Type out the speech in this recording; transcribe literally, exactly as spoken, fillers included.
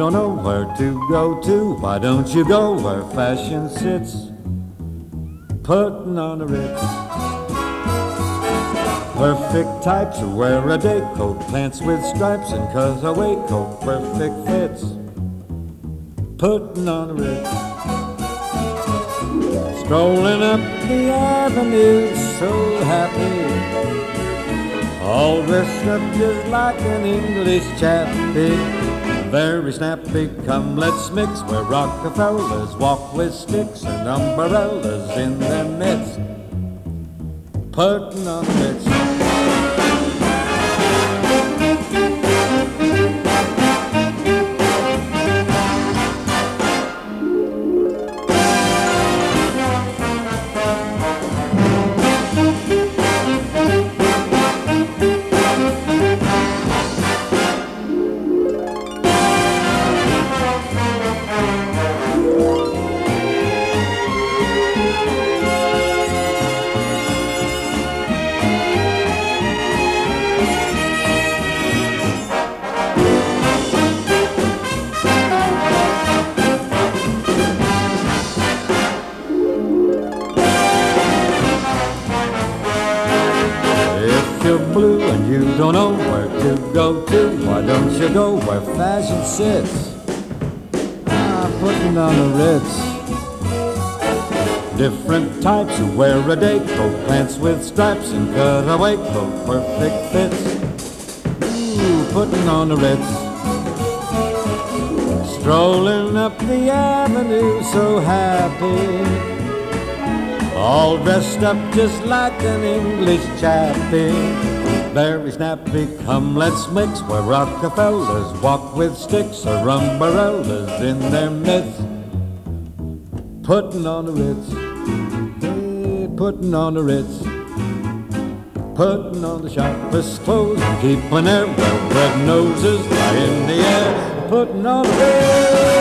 don't know where to go to, why don't you go where fashion sits? Putting on a Ritz. Perfect types who wear a day coat, pants with stripes and cutaway coat, perfect fits. Putting on a Ritz. Strolling up the avenue, so happy, all dressed up just like an English chappie. Very snappy, come let's mix, where Rockefellers walk with sticks and umbrellas in their midst. Putting on a Ritz. You're blue and you don't know where to go to, why don't you go where fashion sits? Ah, putting on a Ritz. Different types who wear a day coat, pants with stripes and cutaway coat, perfect fits. Ooh, putting on a Ritz. Strolling up the avenue, so happy, all dressed up just like an English chappie. Very snappy, come let's mix, where Rockefellers walk with sticks or umbrellas in their midst. Putting on a Ritz, hey, putting on a Ritz. Putting on the sharpest clothes and keeping their well-bred noses high in the air. Putting on a Ritz.